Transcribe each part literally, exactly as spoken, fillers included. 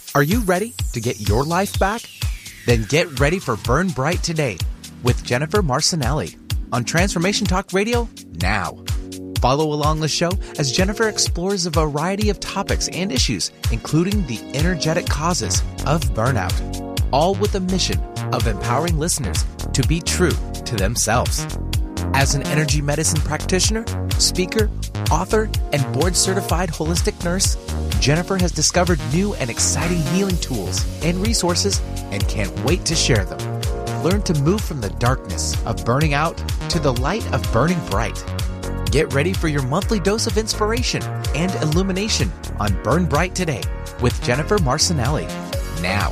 Are you ready to get your life back? Then get ready for Burn Bright Today with Jennifer Marcinelli on Transformation Talk Radio now. Follow along the show as Jennifer explores a variety of topics and issues, including the energetic causes of burnout, all with the mission of empowering listeners to be true to themselves. As an energy medicine practitioner, speaker, author, and board-certified holistic nurse, Jennifer has discovered new and exciting healing tools and resources and can't wait to share them. Learn to move from the darkness of burning out to the light of burning bright. Get ready for your monthly dose of inspiration and illumination on Burn Bright Today with Jennifer Marcinelli now.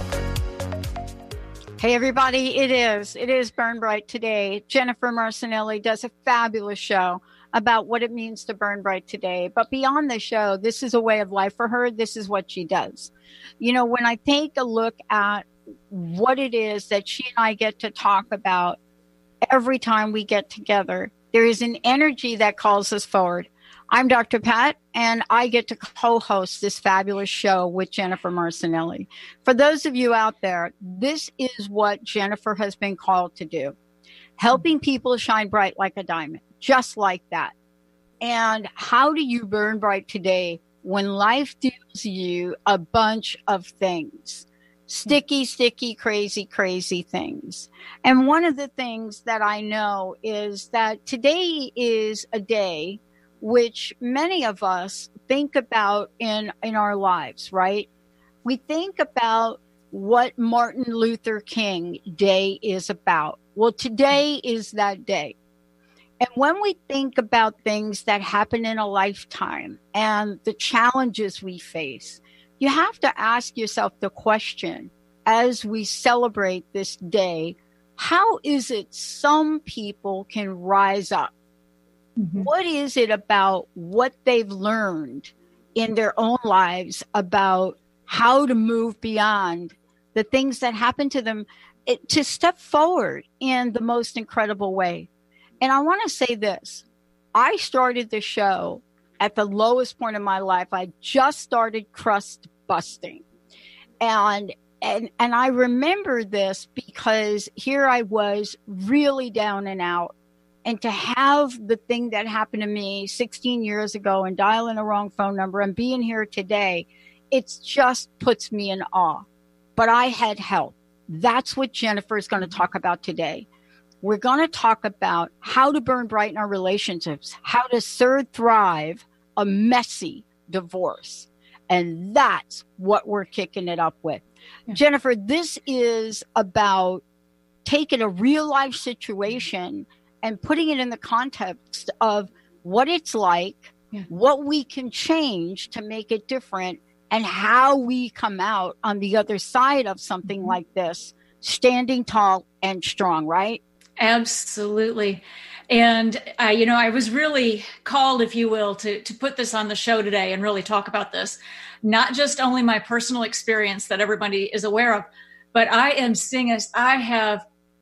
Hey everybody, it is. It is Burn Bright Today. Jennifer Marcinelli does a fabulous show about what it means to burn bright today. But beyond the show, this is a way of life for her. This is what she does. You know, when I take a look at what it is that she and I get to talk about every time we get together, there is an energy that calls us forward. I'm Doctor Pat, and I get to co-host this fabulous show with Jennifer Marcinelli. For those of you out there, this is what Jennifer has been called to do. Helping people shine bright like a diamond, just like that. And how do you burn bright today when life deals you a bunch of things? Sticky, sticky, crazy, crazy things. And one of the things that I know is that today is a day which many of us think about in, in our lives, right? We think about what Martin Luther King Day is about. Well, today is that day. And when we think about things that happen in a lifetime and the challenges we face, you have to ask yourself the question, as we celebrate this day, how is it some people can rise up? Mm-hmm. What is it about what they've learned in their own lives about how to move beyond the things that happen to them, it, to step forward in the most incredible way? And I want to say this. I started the show at the lowest point in my life. I just started crust busting. And and and I remember this because here I was really down and out. And to have the thing that happened to me sixteen years ago and dial in the wrong phone number and being here today, it just puts me in awe. But I had help. That's what Jennifer is going to talk about today. We're going to talk about how to burn bright in our relationships, how to serve thrive a messy divorce. And that's what we're kicking it up with. Yeah. Jennifer, this is about taking a real life situation and putting it in the context of what it's like, yeah. what we can change to make it different, and how we come out on the other side of something mm-hmm. like this, standing tall and strong, right? Absolutely. And, uh, you know, I was really called, if you will, to, to put this on the show today and really talk about this. Not just only my personal experience that everybody is aware of, but I am seeing as I have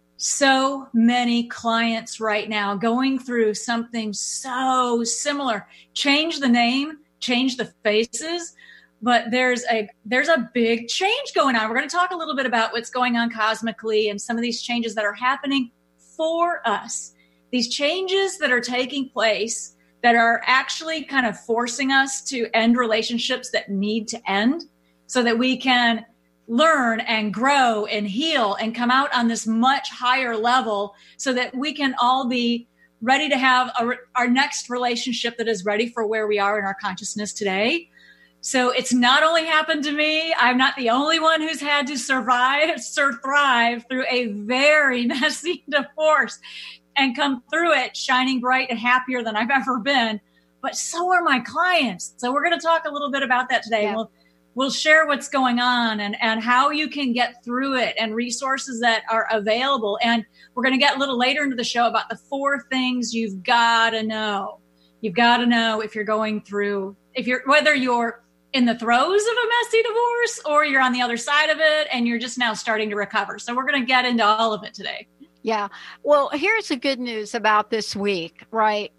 so many clients right now going through something so similar. Change the name, change the faces, but there's a there's a big change going on. We're going to talk a little bit about what's going on cosmically and some of these changes that are happening for us. These changes that are taking place that are actually kind of forcing us to end relationships that need to end so that we can learn and grow and heal and come out on this much higher level so that we can all be ready to have a, our next relationship that is ready for where we are in our consciousness today. So it's not only happened to me. I'm not the only one who's had to survive, sur- thrive through a very messy divorce and come through it shining bright and happier than I've ever been. But so are my clients. So we're going to talk a little bit about that today. Yeah. We'll We'll share what's going on and, and how you can get through it and resources that are available. And we're going to get a little later into the show about the four things you've got to know. You've got to know if you're going through, if you're, whether you're in the throes of a messy divorce or you're on the other side of it and you're just now starting to recover. So we're going to get into all of it today. Yeah. Well, here's the good news about this week, right?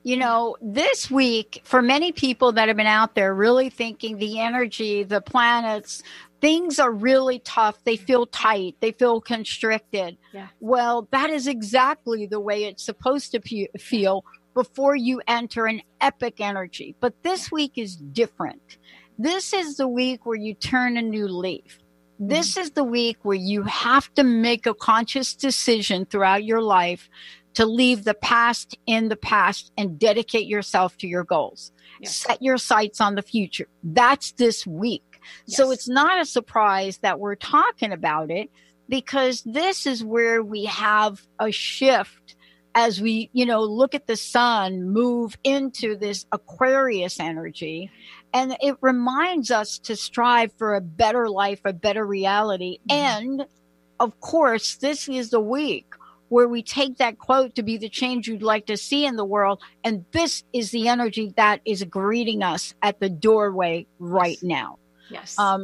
You know, this week, for many people that have been out there really thinking the energy, the planets, things are really tough. They feel tight. They feel constricted. Yeah. Well, that is exactly the way it's supposed to pe- feel before you enter an epic energy. But this week is different. This is the week where you turn a new leaf. This is the week where you have to make a conscious decision throughout your life to leave the past in the past and dedicate yourself to your goals. Yes. Set your sights on the future. That's this week. Yes. So it's not a surprise that we're talking about it, because this is where we have a shift as we, you know, look at the sun move into this Aquarius energy. And it reminds us to strive for a better life, a better reality. Mm-hmm. And of course, this is the week where we take that quote to be the change you'd like to see in the world. And this is the energy that is greeting us at the doorway right yes. now. Yes. Um,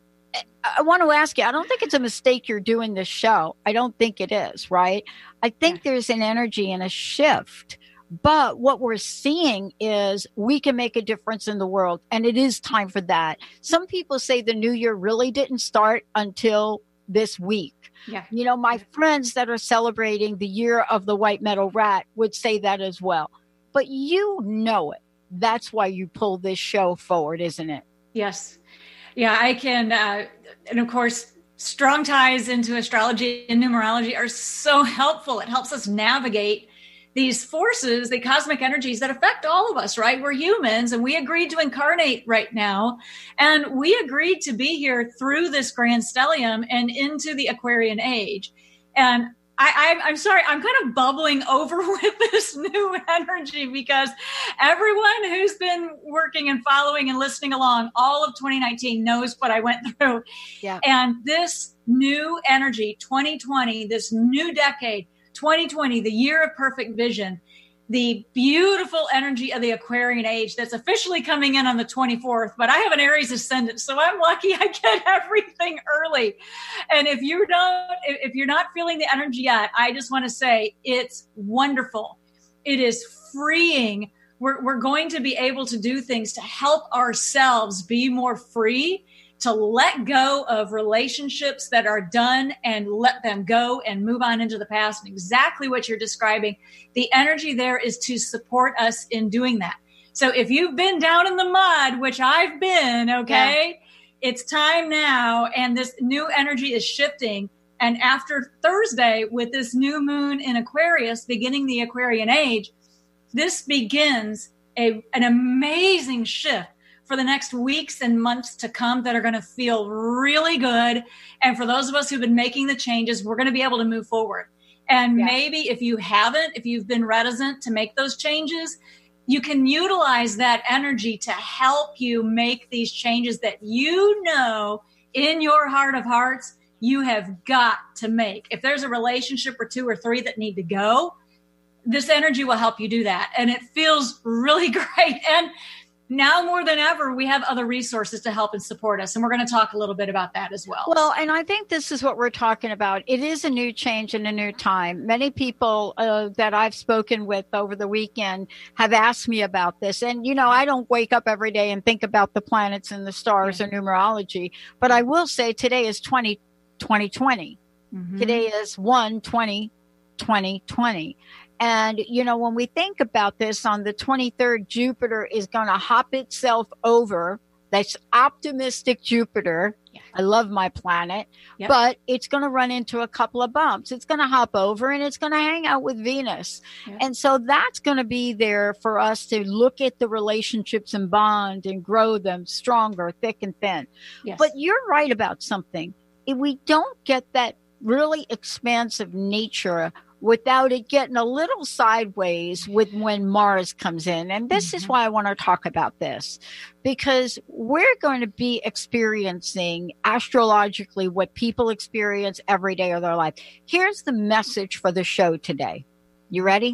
I want to ask you, I don't think it's a mistake you're doing this show. I don't think it is, right? I think yeah. there's an energy and a shift. But what we're seeing is we can make a difference in the world. And it is time for that. Some people say the new year really didn't start until this week. Yeah. You know, my friends that are celebrating the year of the white metal rat would say that as well. But you know it. That's why you pull this show forward, isn't it? Yes. Yeah, I can. Uh, and of course, strong ties into astrology and numerology are so helpful. It helps us navigate these forces, the cosmic energies that affect all of us, right? We're humans, and we agreed to incarnate right now. And we agreed to be here through this grand stellium and into the Aquarian age. And I, I, I'm sorry, I'm kind of bubbling over with this new energy, because everyone who's been working and following and listening along all of twenty nineteen knows what I went through. Yeah. And this new energy, twenty twenty, this new decade, twenty twenty, the year of perfect vision, the beautiful energy of the Aquarian age that's officially coming in on the twenty-fourth, but I have an Aries ascendant, so I'm lucky I get everything early. And if you don't, if you're not feeling the energy yet, I just want to say it's wonderful. It is freeing. We're, we're going to be able to do things to help ourselves be more free, to let go of relationships that are done and let them go and move on into the past. And exactly what you're describing, the energy there is to support us in doing that. So if you've been down in the mud, which I've been, okay, yeah. it's time now. And this new energy is shifting. And after Thursday, with this new moon in Aquarius, beginning the Aquarian age, this begins a, an amazing shift for the next weeks and months to come that are going to feel really good. And for those of us who've been making the changes, we're going to be able to move forward. And yeah. maybe if you haven't, if you've been reticent to make those changes, you can utilize that energy to help you make these changes that you know in your heart of hearts you have got to make. If there's a relationship or two or three that need to go, this energy will help you do that. And it feels really great. And now more than ever, we have other resources to help and support us. And we're going to talk a little bit about that as well. Well, and I think this is what we're talking about. It is a new change and a new time. Many people uh, that I've spoken with over the weekend have asked me about this. And, you know, I don't wake up every day and think about the planets and the stars yeah. or numerology. But I will say today is twenty twenty. Mm-hmm. Today is one twenty twenty twenty. And, you know, when we think about this, on the twenty-third, Jupiter is going to hop itself over. That's optimistic Jupiter. Yeah. I love my planet. Yep. But it's going to run into a couple of bumps. It's going to hop over and it's going to hang out with Venus. Yep. And so that's going to be there for us to look at the relationships and bond and grow them stronger, thick and thin. Yes. But you're right about something. If we don't get that really expansive nature without it getting a little sideways with when Mars comes in. And this mm-hmm. is why I want to talk about this, because we're going to be experiencing astrologically what people experience every day of their life. Here's the message for the show today. You ready?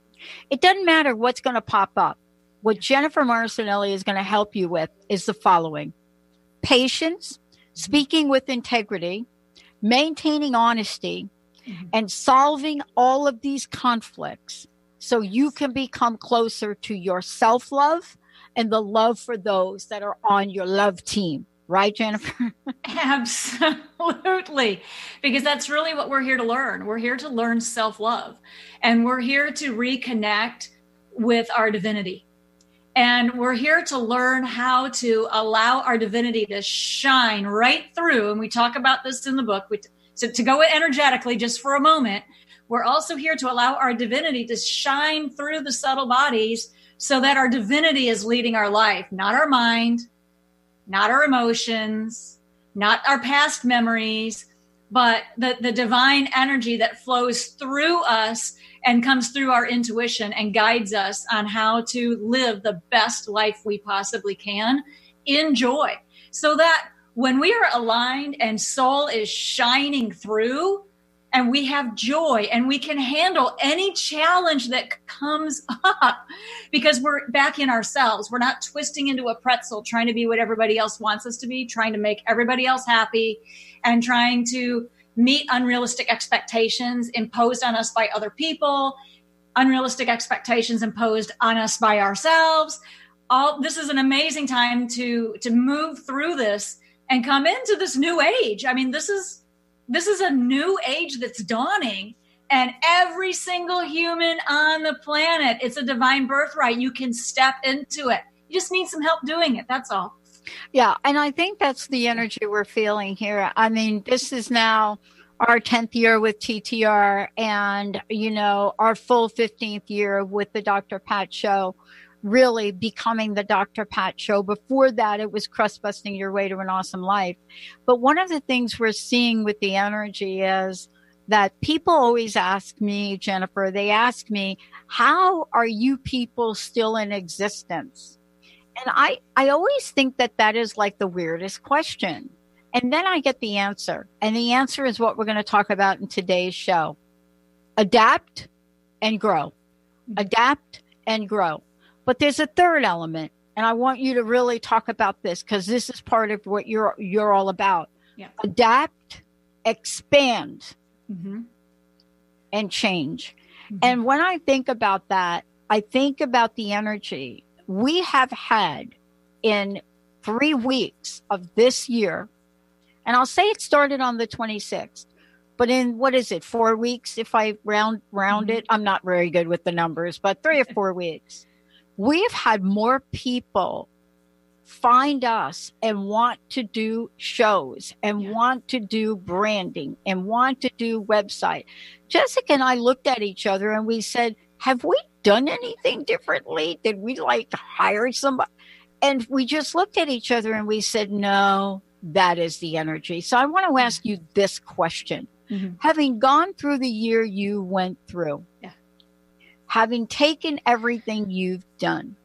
It doesn't matter what's going to pop up. What Jennifer Marcinelli is going to help you with is the following: patience, speaking with integrity, maintaining honesty, mm-hmm. and solving all of these conflicts so you can become closer to your self-love and the love for those that are on your love team. Right, Jennifer? Absolutely. Because that's really what we're here to learn. We're here to learn self-love, and we're here to reconnect with our divinity. And we're here to learn how to allow our divinity to shine right through. And we talk about this in the book. We, so to go energetically just for a moment, we're also here to allow our divinity to shine through the subtle bodies so that our divinity is leading our life, not our mind, not our emotions, not our past memories, but the, the divine energy that flows through us and comes through our intuition and guides us on how to live the best life we possibly can in joy. So that when we are aligned and soul is shining through and we have joy and we can handle any challenge that comes up because we're back in ourselves. We're not twisting into a pretzel, trying to be what everybody else wants us to be, trying to make everybody else happy and trying to meet unrealistic expectations imposed on us by other people, unrealistic expectations imposed on us by ourselves. All this is an amazing time to, to move through this and come into this new age. I mean, this is, this is a new age that's dawning, and every single human on the planet, it's a divine birthright. You can step into it. You just need some help doing it. That's all. Yeah. And I think that's the energy we're feeling here. I mean, this is now our tenth year with T T R and, you know, our full fifteenth year with the Doctor Pat Show, really becoming the Doctor Pat Show. Before that, it was Crust Busting Your Way to an Awesome Life. But one of the things we're seeing with the energy is that people always ask me, Jennifer, they ask me, how are you people still in existence? And I, I always think that that is like the weirdest question. And then I get the answer. And the answer is what we're going to talk about in today's show. Adapt and grow. Adapt and grow. But there's a third element. And I want you to really talk about this because this is part of what you're, you're all about. Yeah. Adapt, expand, mm-hmm. and change. Mm-hmm. And when I think about that, I think about the energy we have had in three weeks of this year. And I'll say it started on the twenty-sixth, but in, what is it, four weeks? If I round, round Mm-hmm. it, I'm not very good with the numbers, but three or four weeks. We've had more people find us and want to do shows and Yeah. want to do branding and want to do website. Jessica and I looked at each other and we said, have we done anything differently? Did we like hire somebody? And we just looked at each other and we said, no, that is the energy. So I want to ask you this question. Mm-hmm. Having gone through the year you went through, Yeah. having taken everything you've done,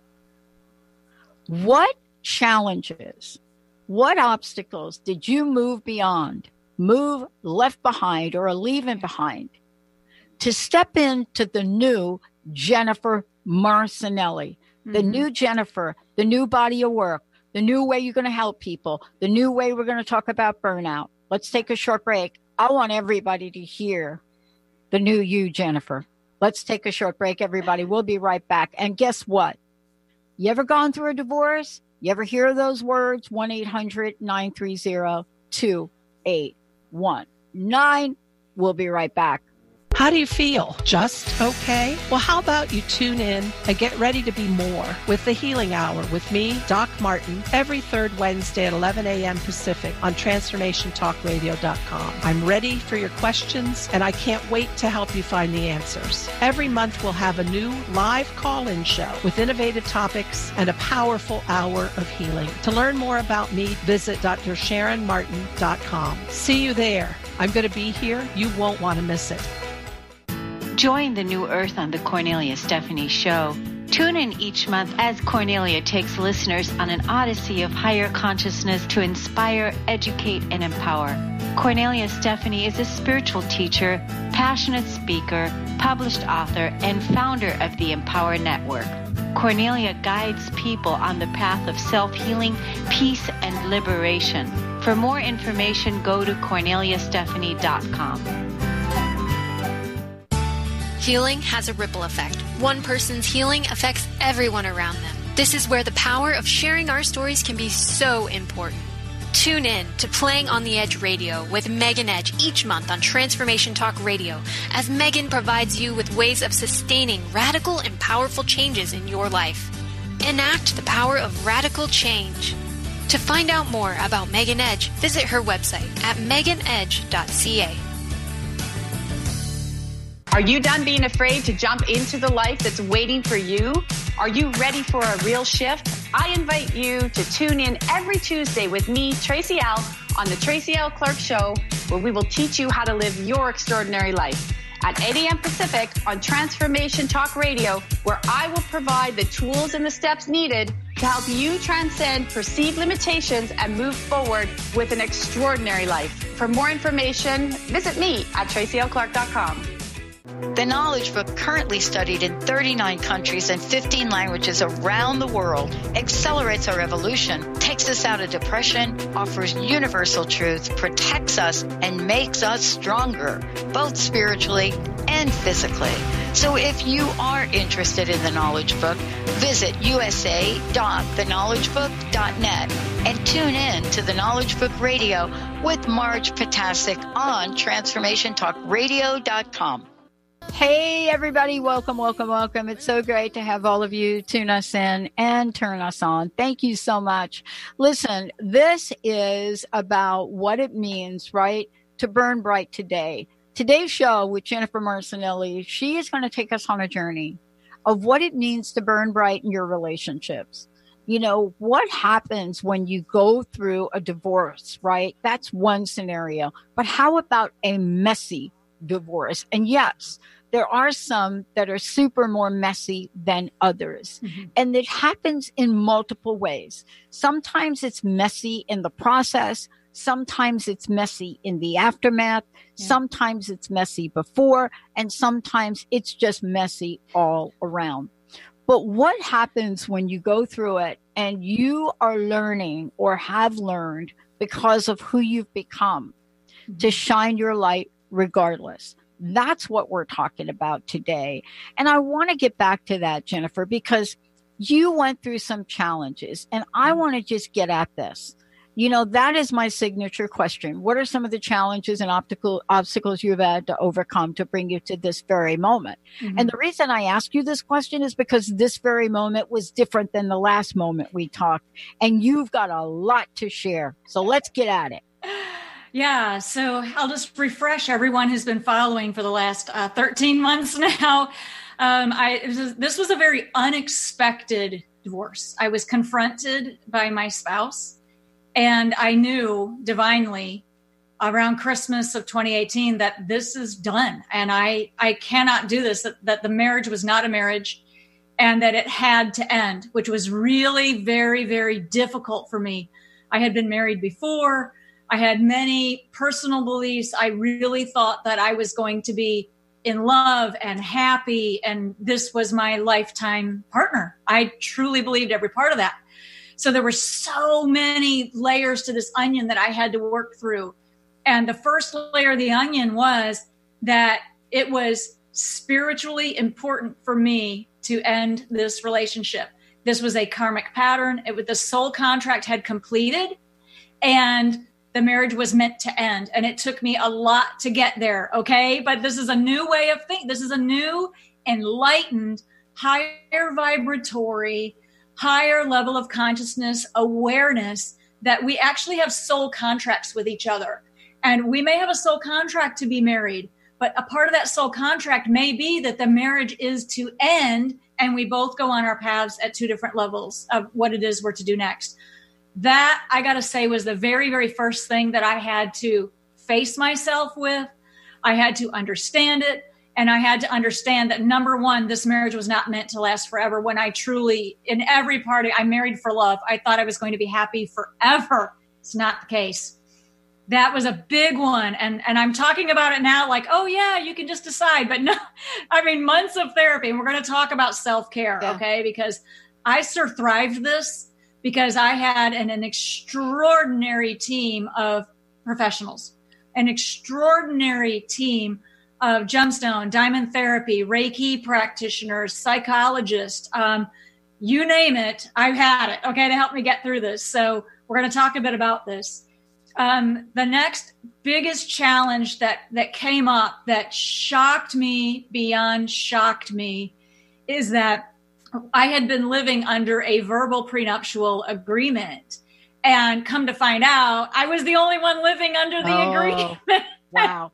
what challenges, what obstacles did you move beyond, move left behind or leaving behind to step into the new Jennifer Marcinelli, the Mm-hmm. new Jennifer, the new body of work, the new way you're going to help people, the new way we're going to talk about burnout. Let's take a short break. I want everybody to hear the new you, Jennifer. Let's take a short break, everybody. We'll be right back. And guess what? You ever gone through a divorce? You ever hear those words? one eight hundred nine three zero two eight one nine. We'll be right back. How do you feel? Just okay? Well, how about you tune in and get ready to be more with the Healing Hour with me, Doc Martin, every third Wednesday at eleven a.m. Pacific on transformation talk radio dot com. I'm ready for your questions, and I can't wait to help you find the answers. Every month, we'll have a new live call-in show with innovative topics and a powerful hour of healing. To learn more about me, visit d r sharon martin dot com. See you there. I'm going to be here. You won't want to miss it. Join the New Earth on the Cornelia Stephanie Show. Tune in each month as Cornelia takes listeners on an odyssey of higher consciousness to inspire, educate, and empower. Cornelia Stephanie is a spiritual teacher, passionate speaker, published author, and founder of the Empower Network. Cornelia guides people on the path of self-healing, peace, and liberation. For more information, go to cornelia stephanie dot com. Healing has a ripple effect. One person's healing affects everyone around them. This is where the power of sharing our stories can be so important. Tune in to Playing on the Edge Radio with Megan Edge each month on Transformation Talk Radio, as Megan provides you with ways of sustaining radical and powerful changes in your life. Enact the power of radical change. To find out more about Megan Edge, visit her website at megan edge dot c a. Are you done being afraid to jump into the life that's waiting for you? Are you ready for a real shift? I invite you to tune in every Tuesday with me, Tracy L., on the Tracy L. Clark Show, where we will teach you how to live your extraordinary life. At eight a.m. Pacific on Transformation Talk Radio, where I will provide the tools and the steps needed to help you transcend perceived limitations and move forward with an extraordinary life. For more information, visit me at tracy l clark dot com. The Knowledge Book, currently studied in thirty-nine countries and fifteen languages around the world, accelerates our evolution, takes us out of depression, offers universal truth, protects us, and makes us stronger, both spiritually and physically. So if you are interested in the Knowledge Book, visit u s a dot the knowledge book dot net and tune in to the Knowledge Book Radio with Marge Potasic on transformation talk radio dot com. Hey, everybody. Welcome, welcome, welcome. It's so great to have all of you tune us in and turn us on. Thank you so much. Listen, this is about what it means, right, to burn bright today. Today's show with Jennifer Marcinelli, she is going to take us on a journey of what it means to burn bright in your relationships. You know, what happens when you go through a divorce, right? That's one scenario. But how about a messy divorce? And yes, there are some that are super more messy than others. Mm-hmm. And it happens in multiple ways. Sometimes it's messy in the process. Sometimes it's messy in the aftermath. Yeah. Sometimes it's messy before. And sometimes it's just messy all around. But what happens when you go through it and you are learning or have learned because of who you've become mm-hmm. to shine your light regardless? That's what we're talking about today. And I want to get back to that, Jennifer, because you went through some challenges and I want to just get at this. You know, that is my signature question. What are some of the challenges and optical obstacles you've had to overcome to bring you to this very moment? Mm-hmm. And the reason I ask you this question is because this very moment was different than the last moment we talked. And you've got a lot to share. So let's get at it. Yeah, so I'll just refresh everyone who's been following for the last uh, thirteen months now. Um, I it was, this was a very unexpected divorce. I was confronted by my spouse, and I knew divinely around Christmas of twenty eighteen that this is done, and I I cannot do this. That, that the marriage was not a marriage, and that it had to end, which was really very, very difficult for me. I had been married before. I had many personal beliefs. I really thought that I was going to be in love and happy, and this was my lifetime partner. I truly believed every part of that. So there were so many layers to this onion that I had to work through. And the first layer of the onion was that it was spiritually important for me to end this relationship. This was a karmic pattern. It was, the soul contract had completed, and the marriage was meant to end. And it took me a lot to get there. Okay. But this is a new way of thinking. This is a new, enlightened, higher vibratory, higher level of consciousness awareness that we actually have soul contracts with each other. And we may have a soul contract to be married, but a part of that soul contract may be that the marriage is to end and we both go on our paths at two different levels of what it is we're to do next. That, I got to say, was the very, very first thing that I had to face myself with. I had to understand it. And I had to understand that, number one, this marriage was not meant to last forever. When I truly, in every party, I married for love. I thought I was going to be happy forever. It's not the case. That was a big one. And, and I'm talking about it now like, oh, yeah, you can just decide. But no, I mean, months of therapy. And we're going to talk about self-care, yeah. Okay? Because I survived this. Because I had an, an extraordinary team of professionals, an extraordinary team of gemstone, diamond therapy, Reiki practitioners, psychologists, um, you name it, I've had it, okay, to help me get through this. So we're going to talk a bit about this. Um, the next biggest challenge that, that came up that shocked me beyond shocked me is that I had been living under a verbal prenuptial agreement, and come to find out I was the only one living under the Oh, agreement. wow.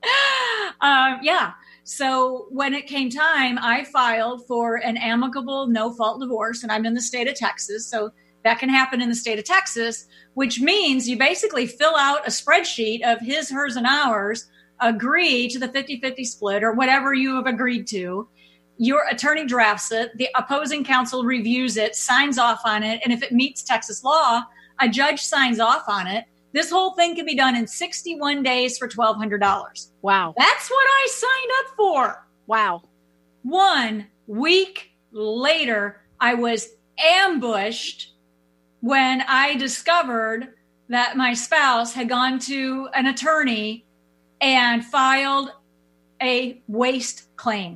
um, yeah. So when it came time, I filed for an amicable no-fault divorce, and I'm in the state of Texas. So that can happen in the state of Texas, which means you basically fill out a spreadsheet of his, hers, and ours, agree to the fifty-fifty split or whatever you have agreed to. Your attorney drafts it. The opposing counsel reviews it, signs off on it. And if it meets Texas law, a judge signs off on it. This whole thing can be done in sixty-one days for twelve hundred dollars. Wow. That's what I signed up for. Wow. One week later, I was ambushed when I discovered that my spouse had gone to an attorney and filed a waste claim,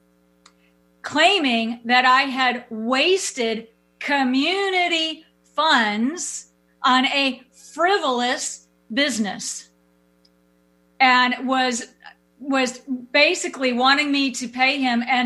claiming that I had wasted community funds on a frivolous business, and was was basically wanting me to pay him an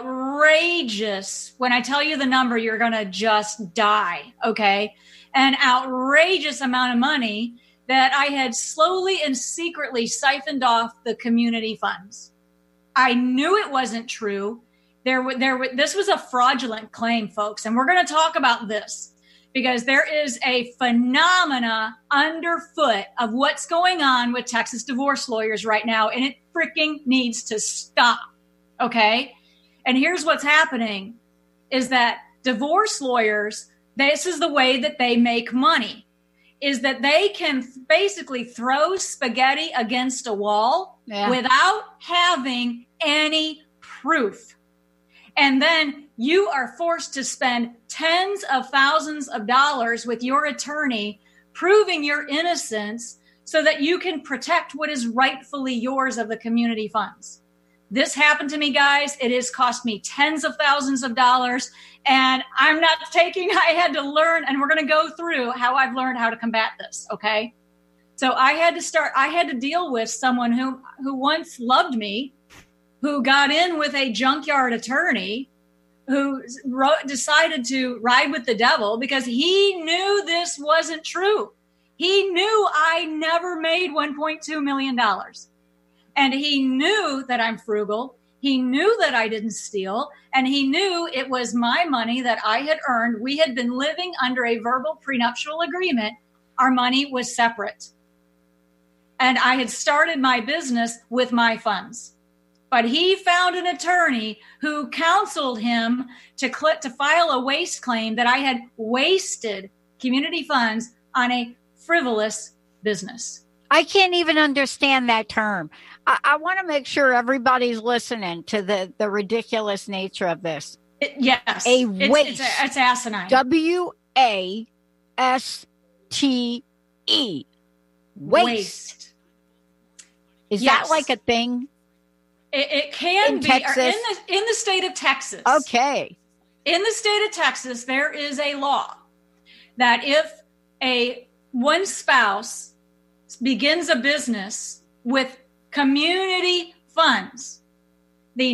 outrageous, when I tell you the number, you're going to just die, okay? An outrageous amount of money that I had slowly and secretly siphoned off the community funds. I knew it wasn't true. There, there, this was a fraudulent claim, folks, and we're going to talk about this, because there is a phenomena underfoot of what's going on with Texas divorce lawyers right now, and it freaking needs to stop, okay? And here's what's happening, is that divorce lawyers, this is the way that they make money, is that they can basically throw spaghetti against a wall Yeah. without having any proof. And then you are forced to spend tens of thousands of dollars with your attorney proving your innocence so that you can protect what is rightfully yours of the community funds. This happened to me, guys. It has cost me tens of thousands of dollars, and I'm not taking, I had to learn, and we're going to go through how I've learned how to combat this, okay? So I had to start, I had to deal with someone who, who once loved me, who got in with a junkyard attorney, who wrote, decided to ride with the devil because he knew this wasn't true. He knew I never made one point two million dollars. And he knew that I'm frugal. He knew that I didn't steal. And he knew it was my money that I had earned. We had been living under a verbal prenuptial agreement. Our money was separate. And I had started my business with my funds. But he found an attorney who counseled him to cl- to file a waste claim that I had wasted community funds on a frivolous business. I can't even understand that term. I, I want to make sure everybody's listening to the, the ridiculous nature of this. It, yes. A it's, waste. It's, it's asinine. W A S T E. Waste. Waste. Is Yes. that like a thing? It, it can In be Texas? or in the in the state of Texas. Okay. In the state of Texas, there is a law that if a one spouse begins a business with community funds, the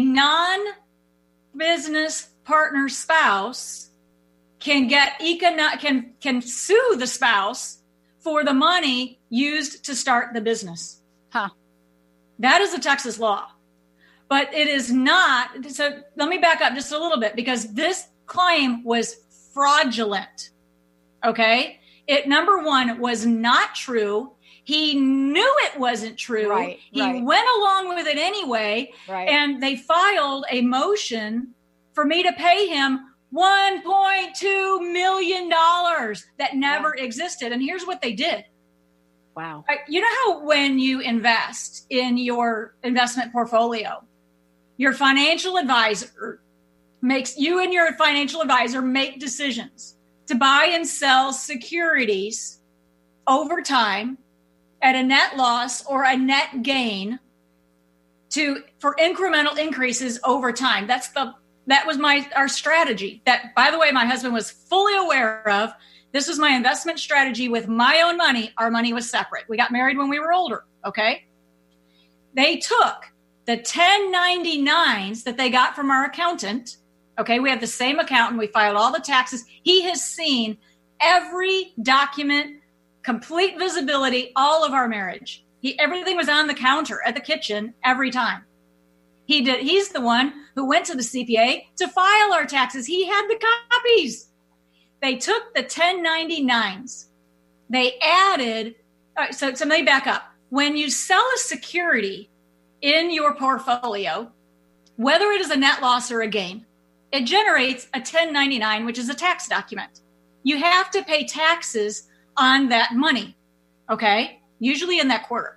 non-business partner spouse can get econo- can can sue the spouse for the money used to start the business. Huh. That is a Texas law. But it is not. So let me back up just a little bit, because this claim was fraudulent. Okay. It, number one, was not true. He knew it wasn't true. Right, he right. went along with it anyway. Right. And they filed a motion for me to pay him one point two million dollars that never Yeah. existed. And here's what they did. Wow. Uh, You know how when you invest in your investment portfolio, your financial advisor makes you and your financial advisor make decisions to buy and sell securities over time at a net loss or a net gain to for incremental increases over time. That's the that was my our strategy. That, by the way, my husband was fully aware of. This was my investment strategy with my own money. Our money was separate. We got married when we were older. Okay. They took the ten ninety-nines that they got from our accountant. Okay. We have the same accountant. We filed all the taxes. He has seen every document, complete visibility, all of our marriage. He, everything was on the counter at the kitchen every time. He did. He's the one who went to the C P A to file our taxes. He had the copies. They took the ten ninety-nines. They added, all right, so, so let me back up. When you sell a security in your portfolio, whether it is a net loss or a gain, it generates a ten ninety-nine, which is a tax document. You have to pay taxes on that money, okay? Usually in that quarter.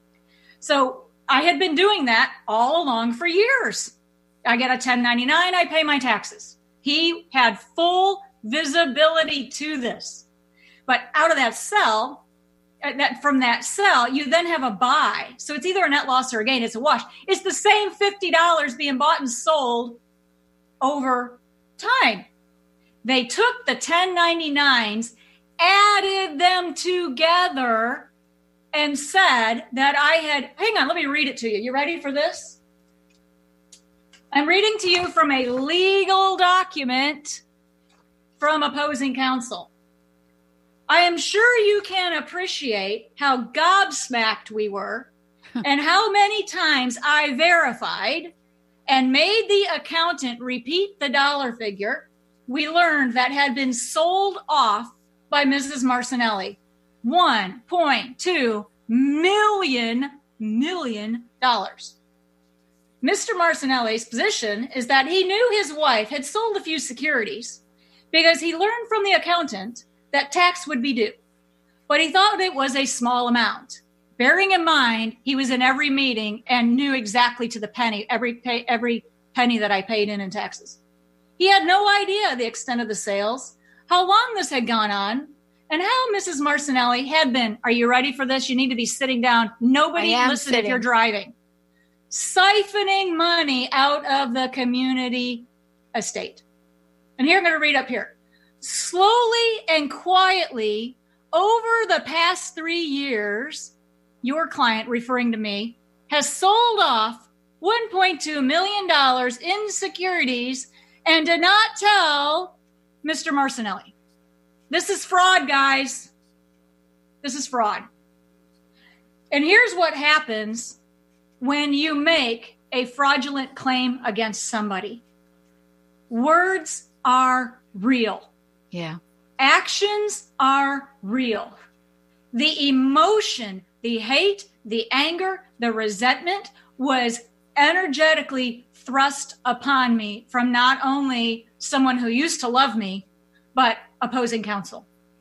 So I had been doing that all along for years. I get a ten ninety-nine, I pay my taxes. He had full visibility to this. But out of that sell, that from that sell, you then have a buy. So it's either a net loss or a gain. It's a wash. It's the same fifty dollars being bought and sold over time. They took the ten ninety-nines, added them together, and said that I had, hang on, let me read it to you. You ready for this? I'm reading to you from a legal document from opposing counsel. I am sure you can appreciate how gobsmacked we were and how many times I verified and made the accountant repeat the dollar figure we learned that had been sold off by Missus Marcinelli. one point two million, million dollars. Mister Marcinelli's position is that he knew his wife had sold a few securities because he learned from the accountant that tax would be due, but he thought it was a small amount. Bearing in mind, he was in every meeting and knew exactly to the penny, every pay, every penny that I paid in in taxes. He had no idea the extent of the sales, how long this had gone on, and how Missus Marcinelli had been, are you ready for this? You need to be sitting down. Nobody listen sitting. If you're driving. Siphoning money out of the community estate. And here I'm going to read up here. Slowly and quietly, over the past three years, your client, referring to me, has sold off one point two million dollars in securities and did not tell Mister Marcinelli. This is fraud, guys. This is fraud. And here's what happens when you make a fraudulent claim against somebody. Words are real. Yeah. Actions are real. The emotion, the hate, the anger, the resentment was energetically thrust upon me from not only someone who used to love me, but opposing counsel.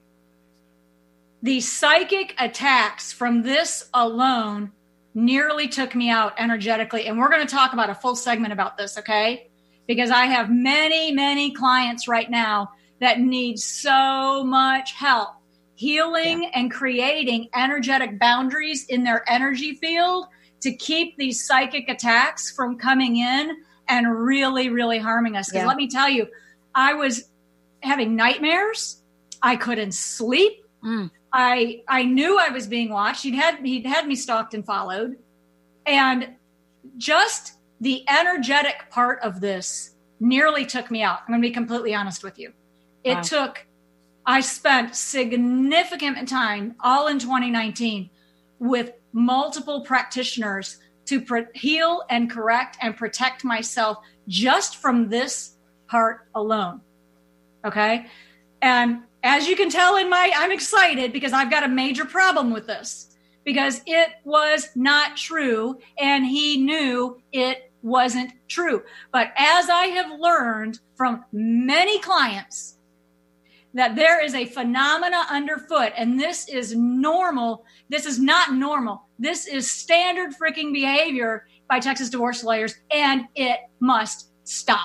The psychic attacks from this alone nearly took me out energetically. And we're going to talk about a full segment about this, okay? Because I have many, many clients right now that need so much help healing yeah. and creating energetic boundaries in their energy field to keep these psychic attacks from coming in and really, really harming us. Because yeah. let me tell you, I was having nightmares. I couldn't sleep. Mm. I I knew I was being watched. He'd had he'd had me stalked and followed. And just the energetic part of this nearly took me out. I'm going to be completely honest with you. It wow. took, I spent significant time, all in twenty nineteen, with multiple practitioners to pre- heal and correct and protect myself just from this part alone. Okay? And as you can tell in my, I'm excited because I've got a major problem with this because it was not true and he knew it wasn't true. But as I have learned from many clients, that there is a phenomena underfoot, and this is normal. This is not normal. This is standard freaking behavior by Texas divorce lawyers, and it must stop.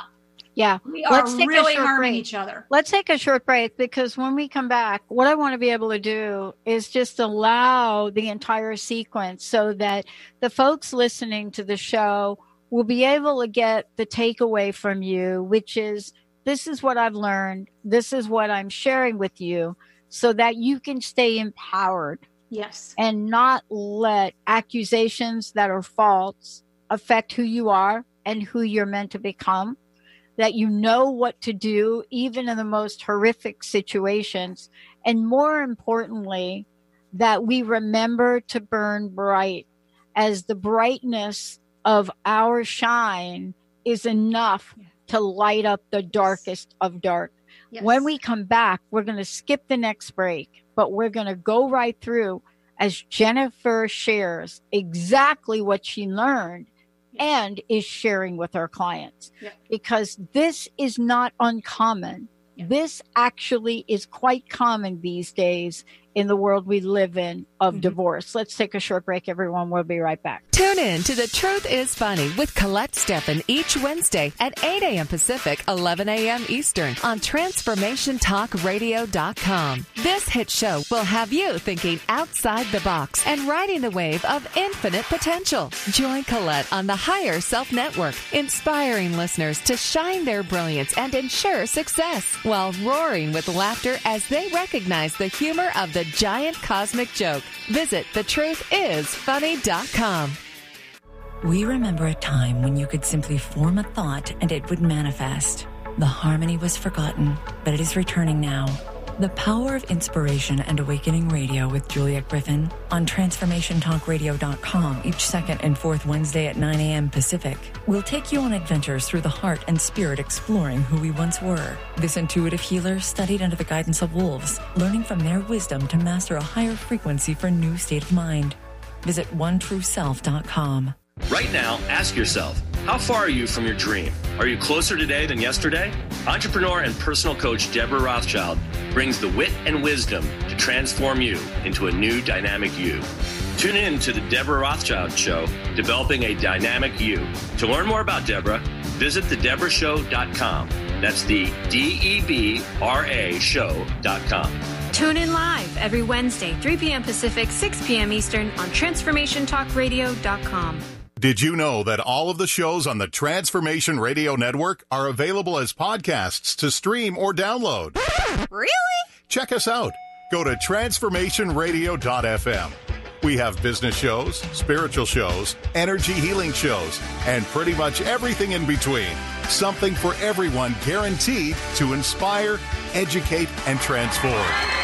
Yeah. We are Let's take really a short harming break. each other. Let's take a short break, because when we come back, what I want to be able to do is just allow the entire sequence so that the folks listening to the show will be able to get the takeaway from you, which is, this is what I've learned. This is what I'm sharing with you, so that you can stay empowered. Yes. And not let accusations that are false affect who you are and who you're meant to become. That you know what to do, even in the most horrific situations. And more importantly, that we remember to burn bright, as the brightness of our shine is enough to light up the darkest of dark. Yes. When we come back, we're going to skip the next break, but we're going to go right through as Jennifer shares exactly what she learned and is sharing with our clients. Yeah. Because this is not uncommon. Yeah. This actually is quite common these days in the world we live in of mm-hmm. divorce. Let's take a short break, everyone. We'll be right back. Tune in to The Truth is Funny with Colette Steffen each Wednesday at eight a.m. Pacific, eleven a.m. Eastern on Transformation Talk Radio dot com. This hit show will have you thinking outside the box and riding the wave of infinite potential. Join Colette on the Higher Self Network, inspiring listeners to shine their brilliance and ensure success while roaring with laughter as they recognize the humor of the giant cosmic joke. Visit the truth is funny dot com. We remember a time when you could simply form a thought and it would manifest. The harmony was forgotten, but it is returning now. The Power of Inspiration and Awakening Radio with Juliet Griffin on Transformation Talk Radio dot com each second and fourth Wednesday at nine a.m. Pacific. We'll take you on adventures through the heart and spirit, exploring who we once were. This intuitive healer studied under the guidance of wolves, learning from their wisdom to master a higher frequency for a new state of mind. Visit one true self dot com. Right now, ask yourself, how far are you from your dream? Are you closer today than yesterday? Entrepreneur and personal coach Deborah Rothschild brings the wit and wisdom to transform you into a new dynamic you. Tune in to the Deborah Rothschild Show, Developing a Dynamic You. To learn more about Deborah, visit the deborah show dot com. That's the D E B R A show dot com. Tune in live every Wednesday, three p.m. Pacific, six p.m. Eastern on Transformation Talk Radio dot com. Did you know that all of the shows on the Transformation Radio Network are available as podcasts to stream or download? Really? Check us out. Go to transformation radio dot f m. We have business shows, spiritual shows, energy healing shows, and pretty much everything in between. Something for everyone, guaranteed to inspire, educate, and transform.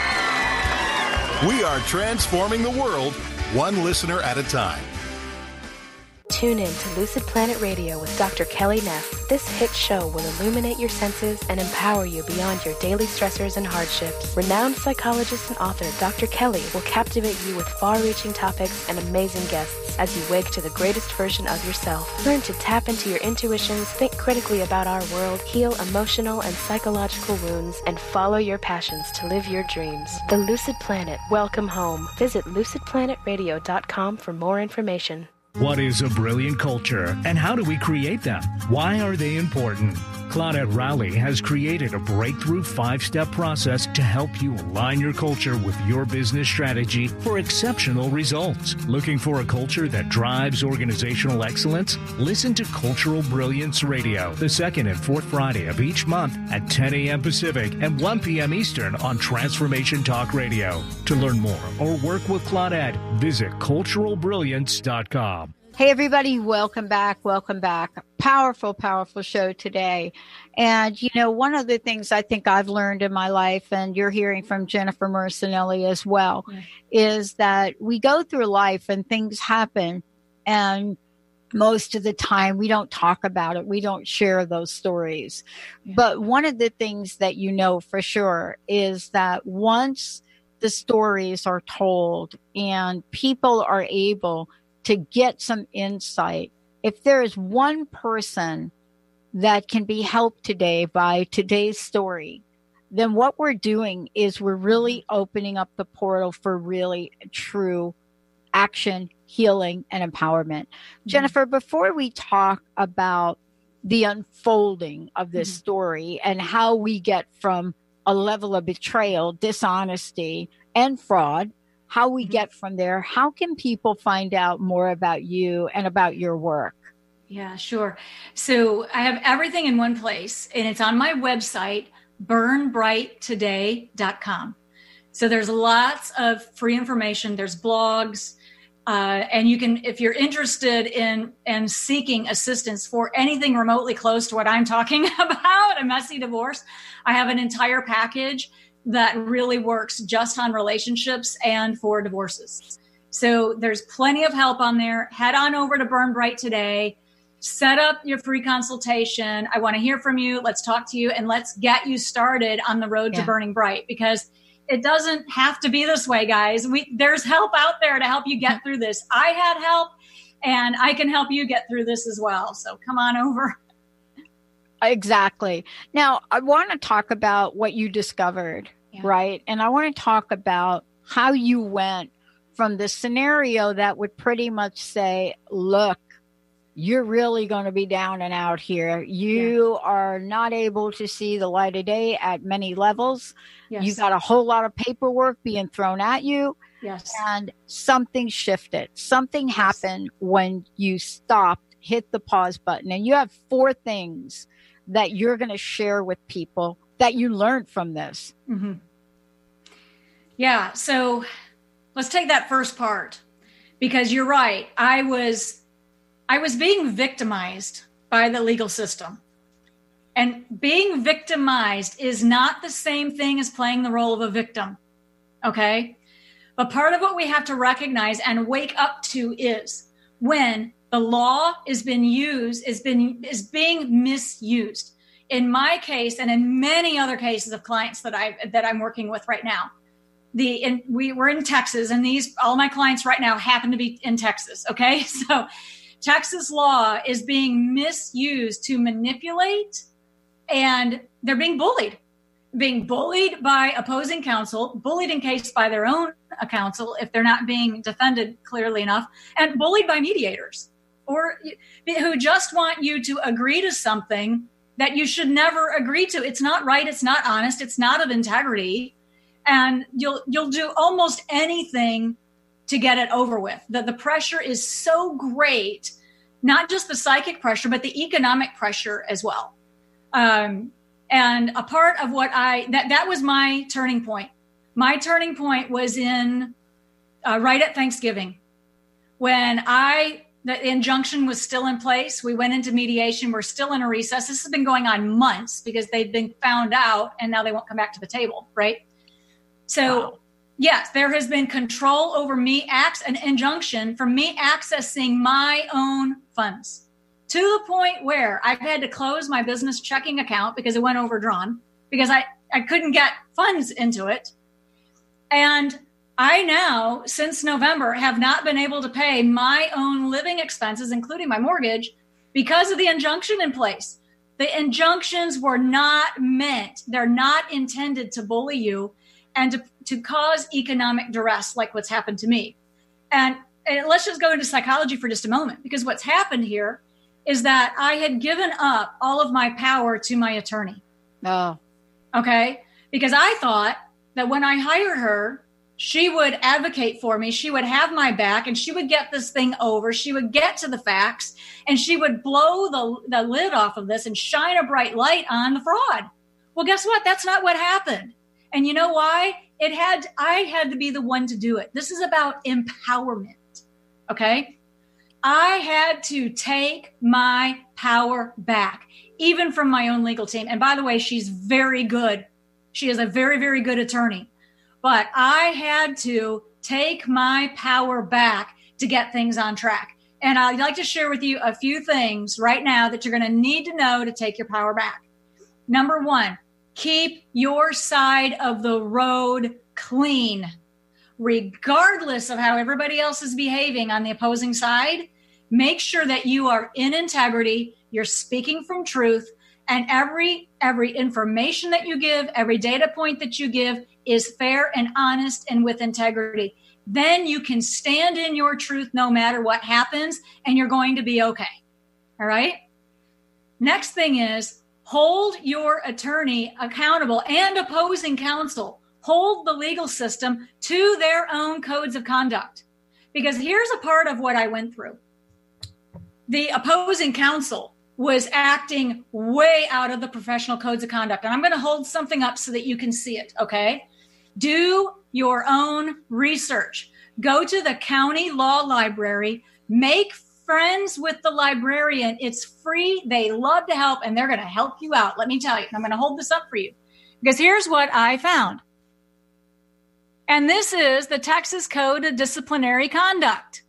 We are transforming the world, one listener at a time. Tune in to Lucid Planet Radio with Doctor Kelly Neff. This hit show will illuminate your senses and empower you beyond your daily stressors and hardships. Renowned psychologist and author Doctor Kelly will captivate you with far-reaching topics and amazing guests as you wake to the greatest version of yourself. Learn to tap into your intuitions, think critically about our world, heal emotional and psychological wounds, and follow your passions to live your dreams. The Lucid Planet. Welcome home. Visit lucid planet radio dot com for more information. What is a brilliant culture, and how do we create them? Why are they important? Claudette Rowley has created a breakthrough five-step process to help you align your culture with your business strategy for exceptional results. Looking for a culture that drives organizational excellence? Listen to Cultural Brilliance Radio, the second and fourth Friday of each month at ten a.m. Pacific and one p.m. Eastern on Transformation Talk Radio. To learn more or work with Claudette, visit cultural brilliance dot com. Hey, everybody. Welcome back. Welcome back. Powerful, powerful show today. And, you know, one of the things I think I've learned in my life, and you're hearing from Jennifer Marcinelli as well, yeah. is that we go through life and things happen. And most of the time we don't talk about it. We don't share those stories. Yeah. But one of the things that you know for sure is that once the stories are told and people are able to get some insight, if there is one person that can be helped today by today's story, then what we're doing is we're really opening up the portal for really true action, healing, and empowerment. Mm-hmm. Jennifer, before we talk about the unfolding of this mm-hmm. story and how we get from a level of betrayal, dishonesty, and fraud, how we mm-hmm. get from there. How can people find out more about you and about your work? Yeah, sure. So I have everything in one place, and it's on my website, burn bright today dot com. So there's lots of free information. There's blogs, uh, and you can, if you're interested in in seeking assistance for anything remotely close to what I'm talking about, a messy divorce, I have an entire package that really works just on relationships and for divorces. So there's plenty of help on there. Head on over to Burn Bright Today. Set up your free consultation. I want to hear from you. Let's talk to you and let's get you started on the road yeah. to burning bright, because it doesn't have to be this way, guys. We, there's help out there to help you get through this. I had help, and I can help you get through this as well. So come on over. Exactly. Now, I want to talk about what you discovered, yeah. right? And I want to talk about how you went from the scenario that would pretty much say, look, you're really going to be down and out here. You yeah. are not able to see the light of day at many levels. Yes. You got a whole lot of paperwork being thrown at you. Yes. And something shifted. Something yes. happened when you stopped, hit the pause button. And you have four things that you're going to share with people that you learned from this. Mm-hmm. Yeah. So let's take that first part, because you're right. I was... I was being victimized by the legal system. And being victimized is not the same thing as playing the role of a victim. Okay? But part of what we have to recognize and wake up to is when the law is being used, is been is being misused. In my case, and in many other cases of clients that I that I'm working with right now, the in, we we're in Texas, and these all my clients right now happen to be in Texas. Okay, so Texas law is being misused to manipulate, and they're being bullied, being bullied by opposing counsel, bullied in case by their own counsel if they're not being defended clearly enough, and bullied by mediators or who just want you to agree to something that you should never agree to. It's not right. It's not honest. It's not of integrity. And you'll you'll do almost anything to get it over with. The, the pressure is so great, not just the psychic pressure, but the economic pressure as well. Um, and a part of what I, that, that was my turning point. My turning point was in uh, right at Thanksgiving when I, the injunction was still in place. We went into mediation. We're still in a recess. This has been going on months because they've been found out and now they won't come back to the table. Right. So wow. Yes, there has been control over me, acts an injunction for me accessing my own funds to the point where I've had to close my business checking account because it went overdrawn because I, I couldn't get funds into it. And I now, since November, have not been able to pay my own living expenses, including my mortgage, because of the injunction in place. The injunctions were not meant, they're not intended to bully you and to, to cause economic duress like what's happened to me. And, and let's just go into psychology for just a moment, because what's happened here is that I had given up all of my power to my attorney. Oh. Okay? Because I thought that when I hired her, she would advocate for me, she would have my back, and she would get this thing over, she would get to the facts, and she would blow the, the lid off of this and shine a bright light on the fraud. Well, guess what? That's not what happened. And you know why? It had, I had to be the one to do it. This is about empowerment. Okay. I had to take my power back, even from my own legal team. And by the way, she's very good. She is a very, very good attorney, but I had to take my power back to get things on track. And I'd like to share with you a few things right now that you're going to need to know to take your power back. Number one, keep your side of the road clean. Regardless of how everybody else is behaving on the opposing side, make sure that you are in integrity, you're speaking from truth, and every every information that you give, every data point that you give is fair and honest and with integrity. Then you can stand in your truth no matter what happens, and you're going to be okay. All right? Next thing is hold your attorney accountable and opposing counsel. Hold the legal system to their own codes of conduct. Because here's a part of what I went through. The opposing counsel was acting way out of the professional codes of conduct. And I'm going to hold something up so that you can see it, okay? Do your own research. Go to the county law library. Make friends with the librarian. It's free. They love to help, and they're going to help you out. Let me tell you. I'm going to hold this up for you. Because here's what I found. And this is the Texas Code of Disciplinary Conduct.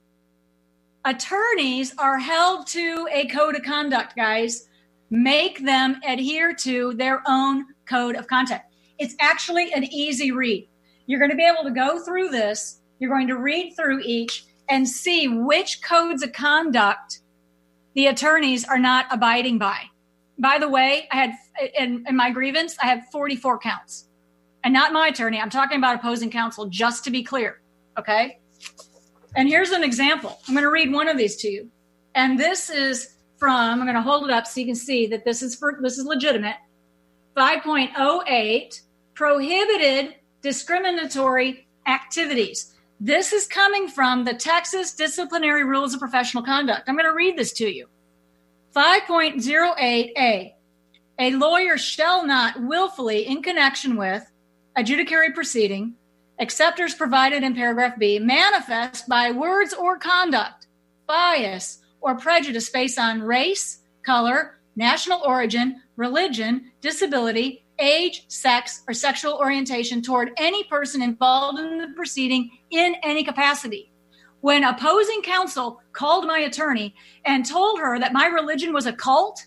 Attorneys are held to a code of conduct, guys. Make them adhere to their own code of conduct. It's actually an easy read. You're going to be able to go through this. You're going to read through each and see which codes of conduct the attorneys are not abiding by. By the way, I had in, in my grievance, I had forty-four counts. And not my attorney. I'm talking about opposing counsel, just to be clear. Okay? And here's an example. I'm going to read one of these to you. And this is from, I'm going to hold it up so you can see that this is for this is legitimate. five point oh eight, prohibited discriminatory activities. This is coming from the Texas Disciplinary Rules of Professional Conduct. I'm going to read this to you. five point oh eight A, a lawyer shall not willfully, in connection with adjudicatory proceeding, except as provided in paragraph B, manifest by words or conduct, bias or prejudice based on race, color, national origin, religion, disability, age, sex, or sexual orientation toward any person involved in the proceeding in any capacity. When opposing counsel called my attorney and told her that my religion was a cult,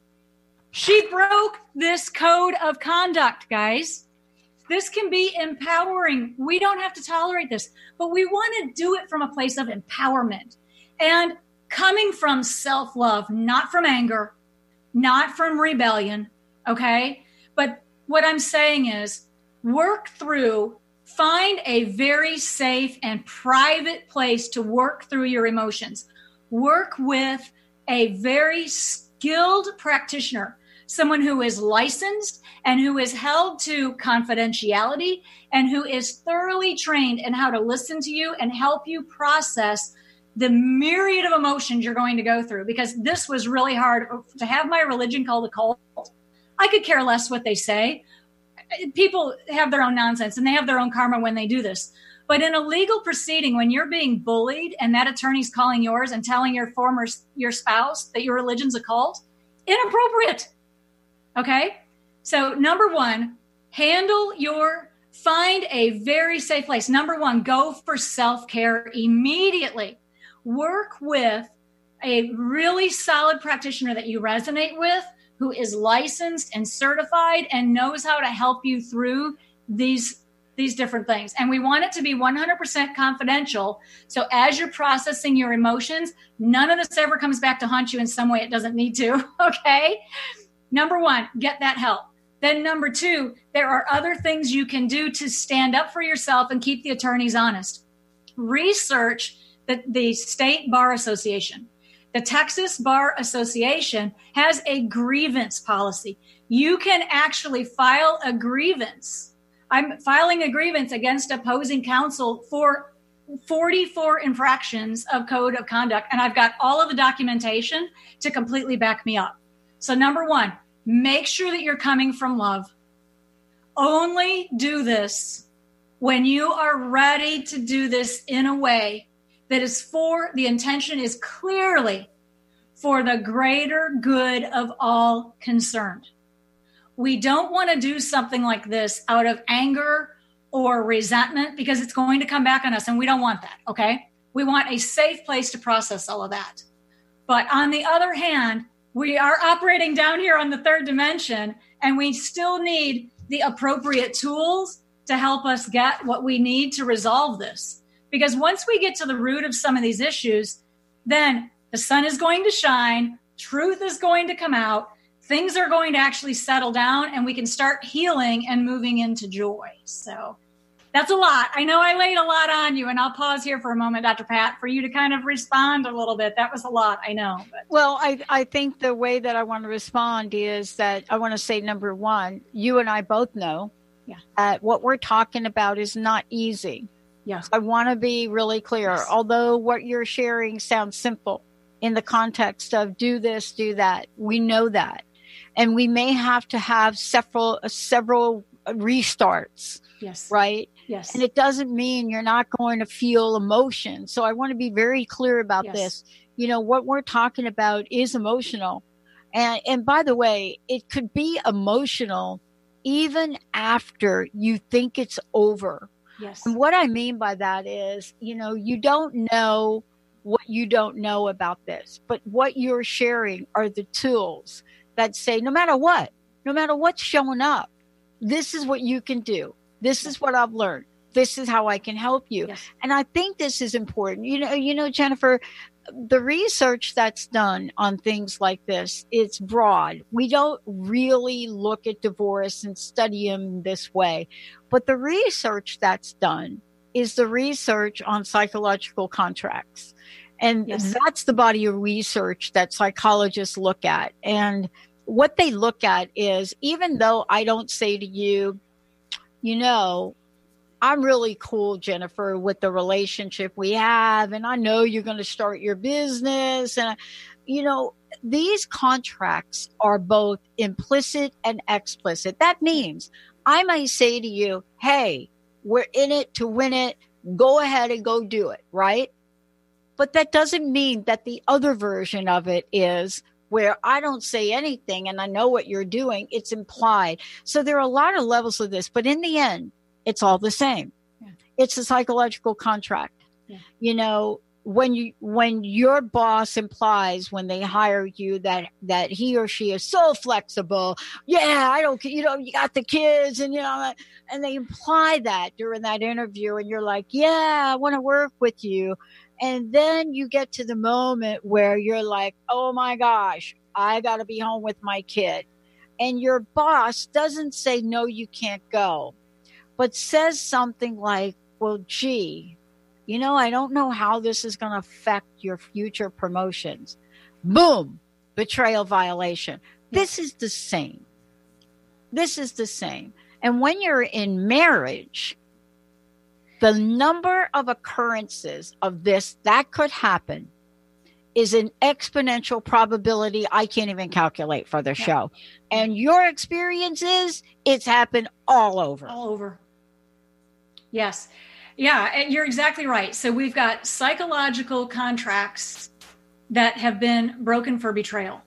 she broke this code of conduct, guys. This can be empowering. We don't have to tolerate this, but we want to do it from a place of empowerment and coming from self-love, not from anger, not from rebellion, okay? But what I'm saying is work through, find a very safe and private place to work through your emotions. Work with a very skilled practitioner, someone who is licensed and who is held to confidentiality and who is thoroughly trained in how to listen to you and help you process the myriad of emotions you're going to go through. Because this was really hard to have my religion called a cult. I could care less what they say. People have their own nonsense and they have their own karma when they do this. But in a legal proceeding, when you're being bullied and that attorney's calling yours and telling your former, your spouse that your religion's a cult, inappropriate. Okay? So number one, handle your, find a very safe place. Number one, go for self-care immediately. Work with a really solid practitioner that you resonate with, who is licensed and certified and knows how to help you through these, these different things. And we want it to be one hundred percent confidential. So as you're processing your emotions, none of this ever comes back to haunt you in some way it doesn't need to, okay? Number one, get that help. Then number two, there are other things you can do to stand up for yourself and keep the attorneys honest. Research the, the State Bar Association. The Texas Bar Association has a grievance policy. You can actually file a grievance. I'm filing a grievance against opposing counsel for forty-four infractions of code of conduct, and I've got all of the documentation to completely back me up. So number one, make sure that you're coming from love. Only do this when you are ready to do this in a way that is for, the intention is clearly for the greater good of all concerned. We don't want to do something like this out of anger or resentment because it's going to come back on us, and we don't want that, okay? We want a safe place to process all of that. But on the other hand, we are operating down here on the third dimension, and we still need the appropriate tools to help us get what we need to resolve this. Because once we get to the root of some of these issues, then the sun is going to shine, truth is going to come out, things are going to actually settle down, and we can start healing and moving into joy. So That's a lot. I know I laid a lot on you, and I'll pause here for a moment, Doctor Pat, for you to kind of respond a little bit. That was a lot, I know. But. Well, I, I think the way that I want to respond is that I want to say, number one, you and I both know yeah. that what we're talking about is not easy. Yes. I want to be really clear. Yes. Although what you're sharing sounds simple in the context of do this, do that, we know that. And we may have to have several uh, several restarts. Yes. Right? Yes. And it doesn't mean you're not going to feel emotion. So I want to be very clear about yes. this. You know, what we're talking about is emotional. And and by the way, it could be emotional even after you think it's over. Yes. And what I mean by that is, you know, you don't know what you don't know about this, but what you're sharing are the tools that say, no matter what, no matter what's showing up, this is what you can do. This is what I've learned. This is how I can help you. Yes. And I think this is important. You know, you know, Jennifer, the research that's done on things like this, it's broad. We don't really look at divorce and study them this way. But the research that's done is the research on psychological contracts. And yes. that's the body of research that psychologists look at. And what they look at is, even though I don't say to you, you know, I'm really cool, Jennifer, with the relationship we have, and I know you're going to start your business. And, you know, these contracts are both implicit and explicit. That means I might say to you, hey, we're in it to win it. Go ahead and go do it, right? But that doesn't mean that the other version of it is where I don't say anything and I know what you're doing. It's implied. So there are a lot of levels of this, but in the end, it's all the same. Yeah. It's a psychological contract. Yeah. You know, when you, when your boss implies when they hire you that, that he or she is so flexible. Yeah, I don't, you know, you got the kids and, you know, and they imply that during that interview and you're like, yeah, I want to work with you. And then you get to the moment where you're like, oh my gosh, I got to be home with my kid. And your boss doesn't say, no, you can't go, but says something like, well, gee, you know, I don't know how this is going to affect your future promotions. Boom, betrayal violation. This is the same. This is the same. And when you're in marriage, the number of occurrences of this that could happen is an exponential probability I can't even calculate for the yeah. show. And your experience is it's happened all over. All over. Yes. Yeah, and you're exactly right. So we've got psychological contracts that have been broken for betrayal.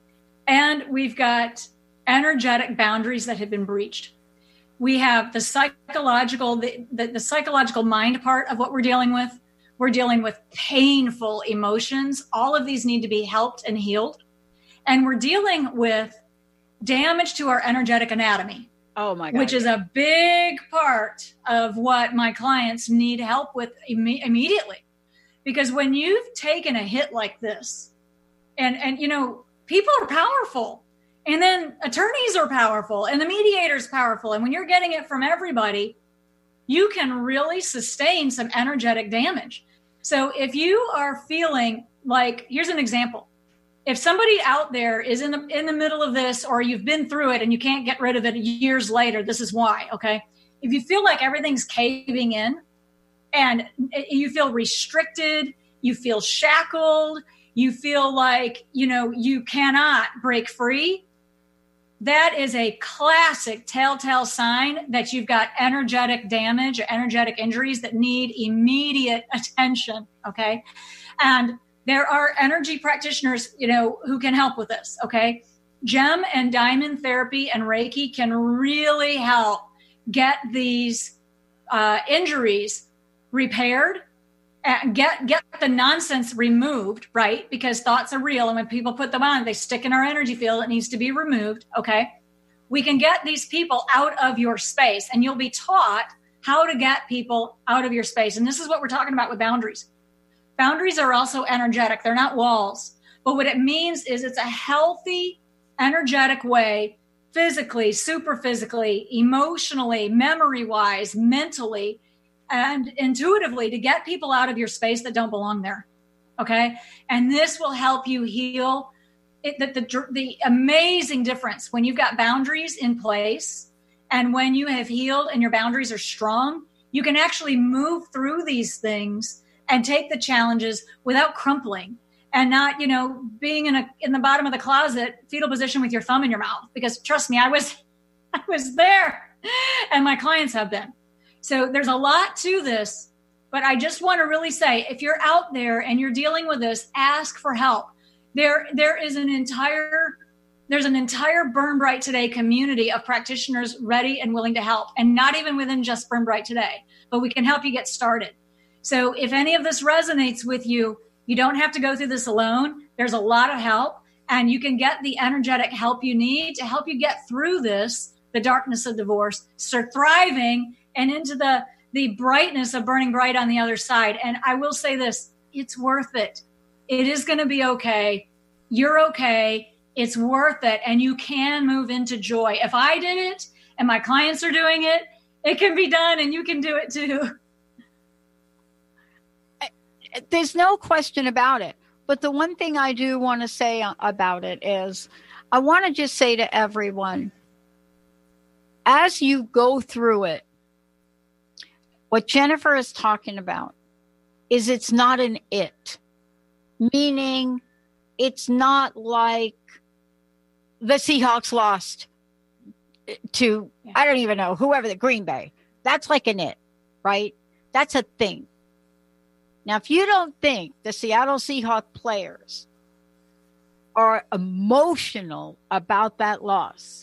And we've got energetic boundaries that have been breached. We have the psychological, the, the, the psychological mind part of what we're dealing with. We're dealing with painful emotions. All of these need to be helped and healed. And we're dealing with damage to our energetic anatomy. Oh my God. Which is a big part of what my clients need help with imme- immediately. Because when you've taken a hit like this, and, and, you know, people are powerful. And then attorneys are powerful and the mediator's powerful. And when you're getting it from everybody, you can really sustain some energetic damage. So if you are feeling like, here's an example. If somebody out there is in the in the middle of this, or you've been through it and you can't get rid of it years later, this is why, okay? If you feel like everything's caving in and you feel restricted, you feel shackled, you feel like, you know, you cannot break free, that is a classic telltale sign that you've got energetic damage or energetic injuries that need immediate attention, okay? And there are energy practitioners, you know, who can help with this, okay? Gem and diamond therapy and Reiki can really help get these uh, injuries repaired, and get get the nonsense removed, right? Because thoughts are real, and when people put them on, they stick in our energy field. It needs to be removed, okay? We can get these people out of your space, and you'll be taught how to get people out of your space. And this is what we're talking about with boundaries. Boundaries are also energetic. They're not walls. But what it means is it's a healthy, energetic way, physically, super physically, emotionally, memory-wise, mentally, and intuitively to get people out of your space that don't belong there. Okay. And this will help you heal. It, the, the, the amazing difference when you've got boundaries in place and when you have healed and your boundaries are strong, you can actually move through these things and take the challenges without crumpling and not, you know, being in a, in the bottom of the closet, fetal position with your thumb in your mouth. Because trust me, I was, I was there and my clients have been. So there's a lot to this, but I just want to really say, if you're out there and you're dealing with this, ask for help. There, there is an entire, there's an entire Burn Bright Today community of practitioners ready and willing to help, and not even within just Burn Bright Today, but we can help you get started. So if any of this resonates with you, you don't have to go through this alone. There's a lot of help, and you can get the energetic help you need to help you get through this, the darkness of divorce, start thriving, and into the, the brightness of burning bright on the other side. And I will say this, it's worth it. It is going to be okay. You're okay. It's worth it. And you can move into joy. If I did it and my clients are doing it, it can be done, and you can do it too. There's no question about it. But the one thing I do want to say about it is I want to just say to everyone, as you go through it, what Jennifer is talking about is it's not an it, meaning it's not like the Seahawks lost to, yeah. I don't even know, whoever, the Green Bay. That's like an it, right? That's a thing. Now, if you don't think the Seattle Seahawks players are emotional about that loss,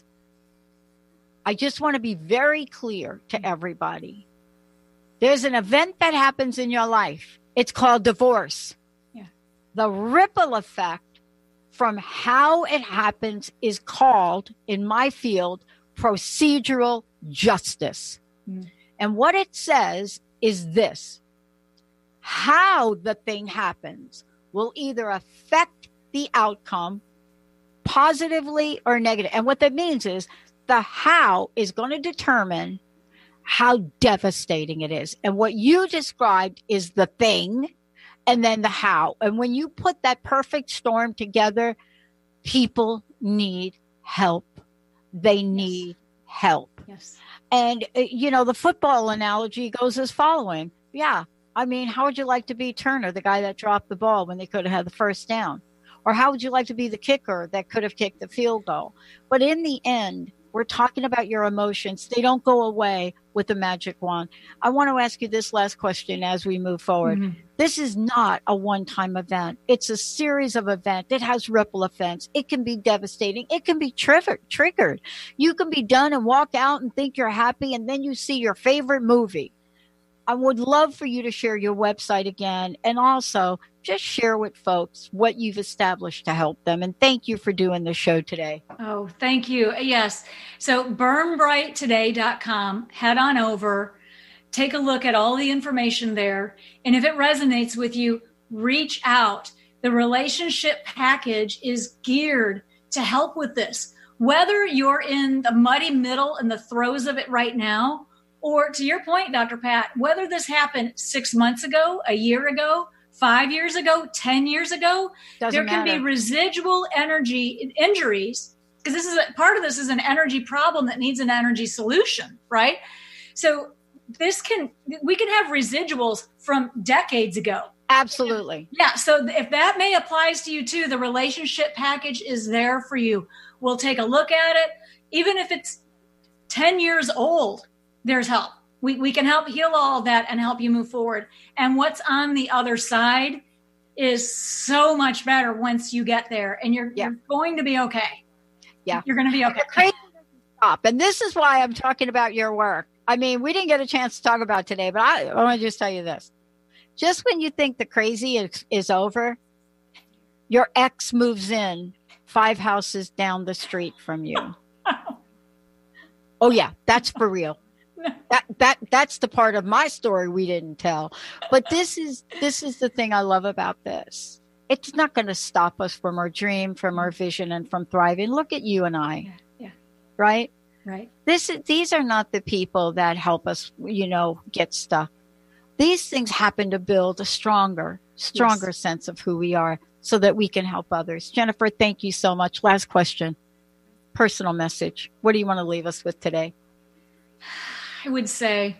I just want to be very clear to everybody. There's an event that happens in your life. It's called divorce. Yeah. The ripple effect from how it happens is called, in my field, procedural justice. Mm. And what it says is this: how the thing happens will either affect the outcome positively or negative. And what that means is the how is going to determine how devastating it is. And what you described is the thing and then the how. And when you put that perfect storm together, people need help. They need yes. help. Yes. And, uh, you know, the football analogy goes as following. Yeah. I mean, how would you like to be Turner, the guy that dropped the ball when they could have had the first down? Or how would you like to be the kicker that could have kicked the field goal? But in the end, we're talking about your emotions. They don't go away with a magic wand. I want to ask you this last question as we move forward. Mm-hmm. This is not a one-time event. It's a series of events. It has ripple effects. It can be devastating. It can be tri- triggered. You can be done and walk out and think you're happy, and then you see your favorite movie. I would love for you to share your website again, and also just share with folks what you've established to help them. And thank you for doing the show today. Oh, thank you. Yes. So burn bright today dot com, head on over, take a look at all the information there. And if it resonates with you, reach out. The relationship package is geared to help with this. Whether you're in the muddy middle and the throes of it right now, or to your point, Doctor Pat, whether this happened six months ago, a year ago, five years ago, ten years ago, Doesn't there can matter. be residual energy injuries, because this is a, part of this is an energy problem that needs an energy solution, right? So this can, we can have residuals from decades ago. Absolutely. Yeah. So if that may applies to you too, the relationship package is there for you. We'll take a look at it. Even if it's ten years old, there's help. We we can help heal all of that and help you move forward. And what's on the other side is so much better once you get there, and you're, yeah. you're going to be okay. Yeah. You're going to be okay. The crazy doesn't stop. And this is why I'm talking about your work. I mean, we didn't get a chance to talk about today, but I, I want to just tell you this. Just when you think the crazy is, is over, your ex moves in five houses down the street from you. Oh, yeah, that's for real. That that that's the part of my story we didn't tell. But this is this is the thing I love about this. It's not going to stop us from our dream, from our vision, and from thriving. Look at you and I. Yeah. yeah. Right? Right. This these are not the people that help us, you know, get stuck. These things happen to build a stronger, stronger yes. sense of who we are so that we can help others. Jennifer, thank you so much. Last question, personal message. What do you want to leave us with today? I would say,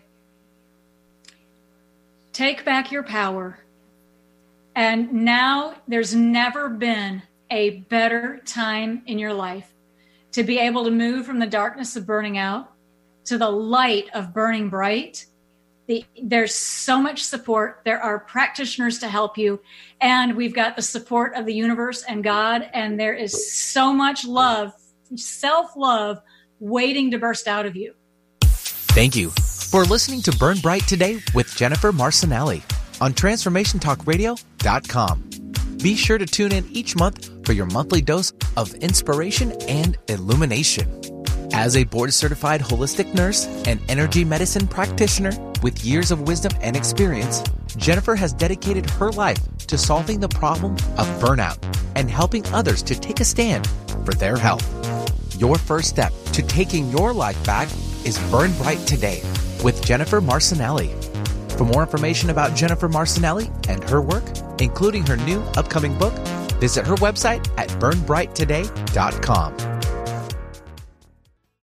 take back your power. And now there's never been a better time in your life to be able to move from the darkness of burning out to the light of burning bright. The, there's so much support. There are practitioners to help you. And we've got the support of the universe and God. And there is so much love, self-love, waiting to burst out of you. Thank you for listening to Burn Bright Today with Jennifer Marcinelli on transformation talk radio dot com. Be sure to tune in each month for your monthly dose of inspiration and illumination. As a board-certified holistic nurse and energy medicine practitioner with years of wisdom and experience, Jennifer has dedicated her life to solving the problem of burnout and helping others to take a stand for their health. Your first step to taking your life back is Burn Bright Today with Jennifer Marcinelli. For more information about Jennifer Marcinelli and her work, including her new upcoming book, visit her website at burn bright today dot com.